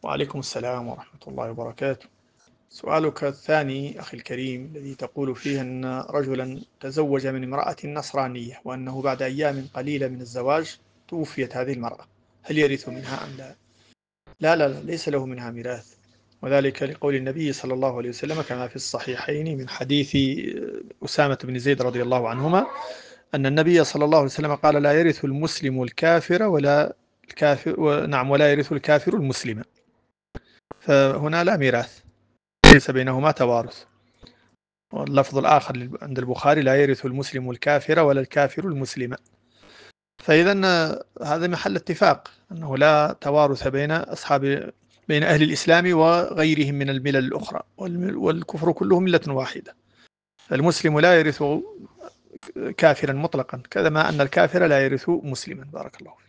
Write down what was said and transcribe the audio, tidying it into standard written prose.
وعليكم السلام ورحمة الله وبركاته. سؤالك الثاني أخي الكريم الذي تقول فيه أن رجلا تزوج من امرأة نصرانية وأنه بعد أيام قليلة من الزواج توفيت هذه المرأة، هل يرث منها أم لا؟ لا لا لا، ليس له منها ميراث، وذلك لقول النبي صلى الله عليه وسلم كما في الصحيحين من حديث أسامة بن زيد رضي الله عنهما أن النبي صلى الله عليه وسلم قال: لا يرث المسلم الكافر ولا يرث الكافر المسلم. فهنا لا ميراث، ليس بينهما توارث. واللفظ الآخر عند البخاري: لا يرث المسلم الكافر ولا الكافر المسلم. فإذا هذا محل اتفاق أنه لا توارث بين أهل الإسلام وغيرهم من الملل الأخرى، والكفر كله ملة واحدة. فالمسلم لا يرث كافرا مطلقا، كما أن الكافر لا يرث مسلما. بارك الله فيك.